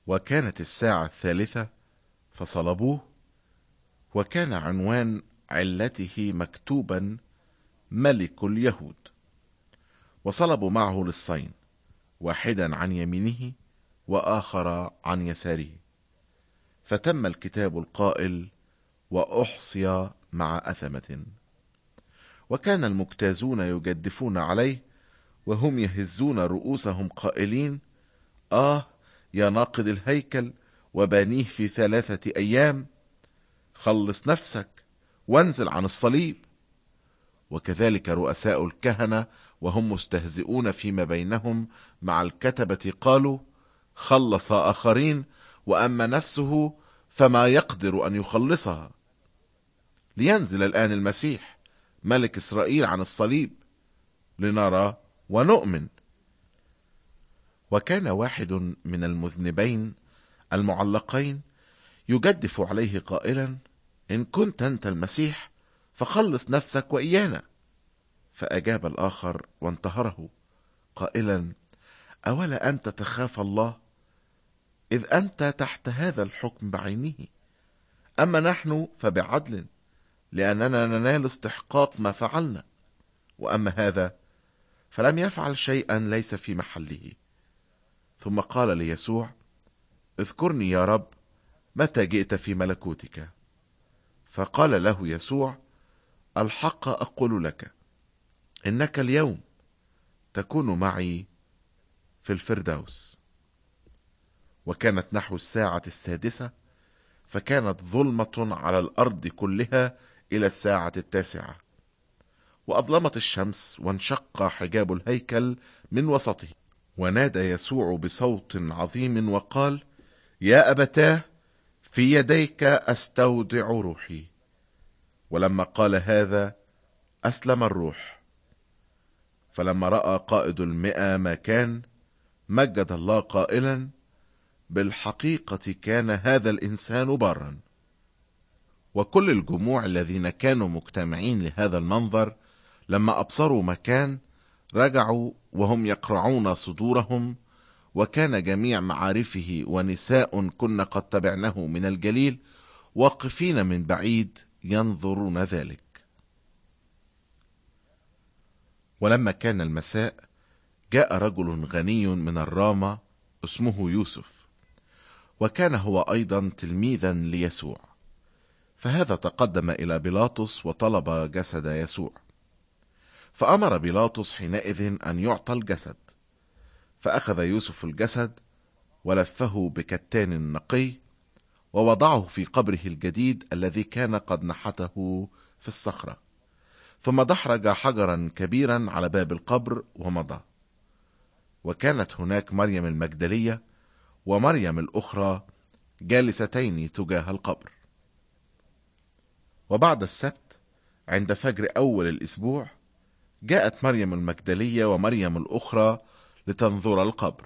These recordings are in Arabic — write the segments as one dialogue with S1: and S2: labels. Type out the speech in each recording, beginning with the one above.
S1: وكانت الساعة 3 فصلبوه، وكان عنوان علته مكتوبا: ملك اليهود. وصلبوا معه لصين، واحدا عن يمينه وآخر عن يساره. فتم الكتاب القائل: وأحصي مع أثمة. وكان المجتازون يجدفون عليه وهم يهزون رؤوسهم قائلين: يا ناقض الهيكل وبانيه في 3 أيام، خلص نفسك وانزل عن الصليب. وكذلك رؤساء الكهنة وهم مستهزئون فيما بينهم مع الكتبة قالوا: خلص آخرين، وأما نفسه فما يقدر أن يخلصها. لينزل الآن المسيح ملك إسرائيل عن الصليب لنرى ونؤمن. وكان واحد من المذنبين المعلقين يجدف عليه قائلا: إن كنت أنت المسيح فخلص نفسك وإيانا. فأجاب الآخر وانتهره قائلا: أولا أنت تخاف الله، إذ أنت تحت هذا الحكم بعينه؟ أما نحن فبعدل، لأننا ننال استحقاق ما فعلنا، وأما هذا فلم يفعل شيئا ليس في محله. ثم قال ليسوع: اذكرني يا رب متى جئت في ملكوتك. فقال له يسوع: الحق أقول لك، إنك اليوم تكون معي في الفردوس. وكانت نحو الساعة 6، فكانت ظلمة على الأرض كلها إلى الساعة 9، وأظلمت الشمس، وانشق حجاب الهيكل من وسطه. ونادى يسوع بصوت عظيم وقال: يا أبتاه، في يديك أستودع روحي. ولما قال هذا أسلم الروح. فلما رأى قائد 100 ما كان، مجد الله قائلا: بالحقيقة كان هذا الإنسان بارا. وكل الجموع الذين كانوا مجتمعين لهذا المنظر لما أبصروا ما كان رجعوا وهم يقرعون صدورهم. وكان جميع معارفه ونساء كن قد تبعنه من الجليل واقفين من بعيد ينظرون ذلك. ولما كان المساء جاء رجل غني من الرامة اسمه يوسف، وكان هو أيضا تلميذا ليسوع. فهذا تقدم إلى بيلاطس وطلب جسد يسوع. فأمر بيلاطس حينئذ أن يعطى الجسد. فأخذ يوسف الجسد ولفه بكتان نقي، ووضعه في قبره الجديد الذي كان قد نحته في الصخرة. ثم دحرج حجرا كبيرا على باب القبر ومضى. وكانت هناك مريم المجدلية ومريم الأخرى جالستين تجاه القبر. وبعد السبت عند فجر أول الأسبوع جاءت مريم المجدلية ومريم الأخرى لتنظر القبر.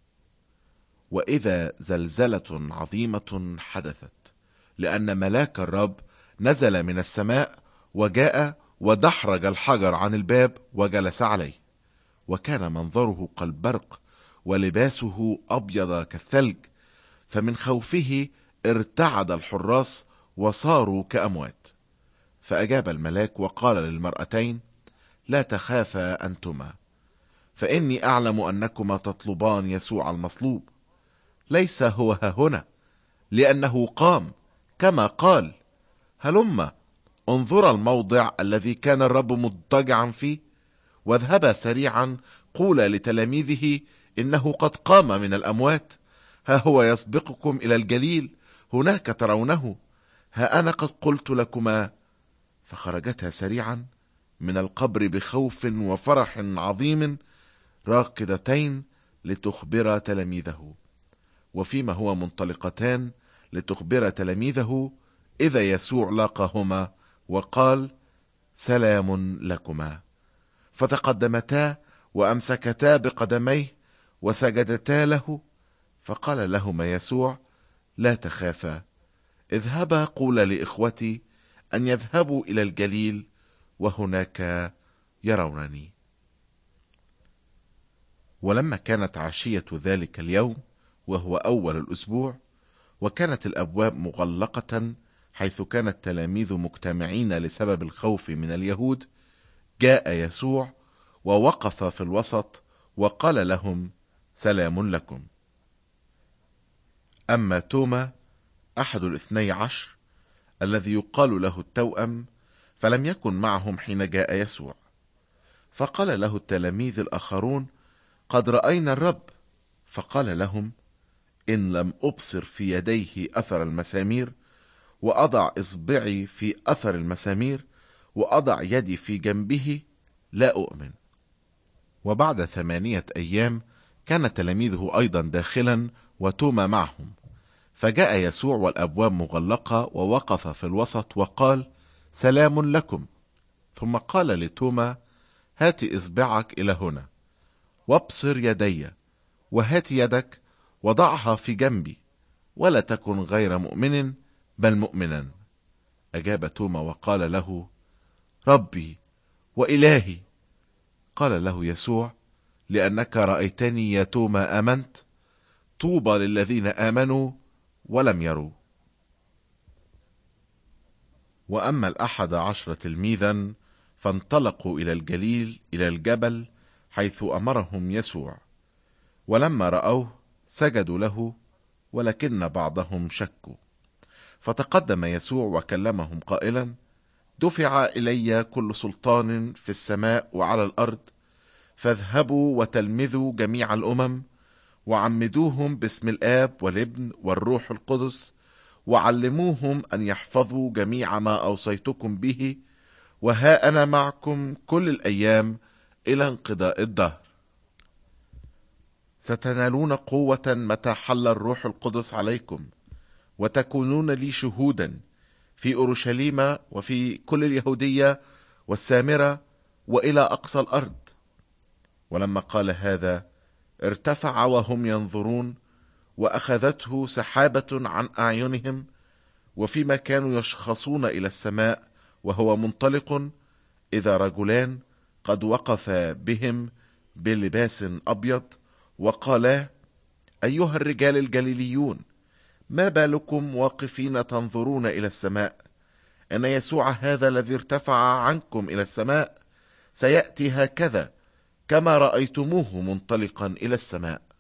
S1: وإذا زلزلة عظيمة حدثت، لأن ملاك الرب نزل من السماء وجاء ودحرج الحجر عن الباب وجلس عليه. وكان منظره كالبرق، ولباسه أبيض كالثلج، فمن خوفه ارتعد الحراس وصاروا كأموات. فأجاب الملاك وقال للمرأتين: لا تخافا أنتما، فإني أعلم أنكما تطلبان يسوع المصلوب. ليس هو هنا، لأنه قام كما قال. هلما انظر الموضع الذي كان الرب مضطجعا فيه، واذهبا سريعا قولا لتلاميذه إنه قد قام من الأموات. ها هو يسبقكم إلى الجليل، هناك ترونه. ها أنا قد قلت لكما. فخرجتا سريعا من القبر بخوف وفرح عظيم، راكضتين لتخبر تلاميذه. وفيما هو منطلقتان لتخبر تلاميذه، إذا يسوع لاقاهما وقال: سلام لكما. فتقدمتا وأمسكتا بقدميه وسجدتا له. فقال لهما يسوع: لا تخافا، اذهبا قولا لإخوتي أن يذهبوا إلى الجليل، وهناك يرونني. ولما كانت عشية ذلك اليوم وهو أول الأسبوع، وكانت الأبواب مغلقة حيث كان التلاميذ مجتمعين لسبب الخوف من اليهود، جاء يسوع ووقف في الوسط وقال لهم: سلام لكم. أما توما أحد 12 الذي يقال له التوأم فلم يكن معهم حين جاء يسوع، فقال له التلاميذ الآخرون: قد رأينا الرب. فقال لهم: إن لم أبصر في يديه أثر المسامير، وأضع إصبعي في أثر المسامير، وأضع يدي في جنبه، لا أؤمن. وبعد 8 أيام كان تلاميذه أيضا داخلا وتوما معهم، فجاء يسوع والأبواب مغلقة ووقف في الوسط وقال: سلام لكم. ثم قال لتوما: هات إصبعك إلى هنا وابصر يدي، وهات يدك وضعها في جنبي، ولا تكن غير مؤمن بل مؤمنا. أجاب توما وقال له: ربي وإلهي. قال له يسوع: لأنك رأيتني يا توما آمنت. طوبى للذين آمنوا ولم يروا. وأما 11 تلميذا فانطلقوا إلى الجليل إلى الجبل حيث أمرهم يسوع، ولما رأوه سجدوا له، ولكن بعضهم شكوا. فتقدم يسوع وكلمهم قائلا: دفع إلي كل سلطان في السماء وعلى الأرض، فاذهبوا وتلمذوا جميع الأمم، وعمدوهم باسم الآب والابن والروح القدس، وعلموهم أن يحفظوا جميع ما أوصيتكم به، وها أنا معكم كل الأيام إلى انقضاء الدهر. ستنالون قوة متى حل الروح القدس عليكم، وتكونون لي شهودا في أورشليم وفي كل اليهودية والسامرة وإلى أقصى الأرض. ولما قال هذا ارتفع وهم ينظرون، وأخذته سحابة عن أعينهم، وفيما كانوا يشخصون إلى السماء وهو منطلق، إذا رجلان قد وقفا بهم بلباس أبيض وقالا: أيها الرجال الجليليون، ما بالكم واقفين تنظرون إلى السماء؟ أن يسوع هذا الذي ارتفع عنكم إلى السماء سيأتي هكذا كما رأيتموه منطلقا إلى السماء.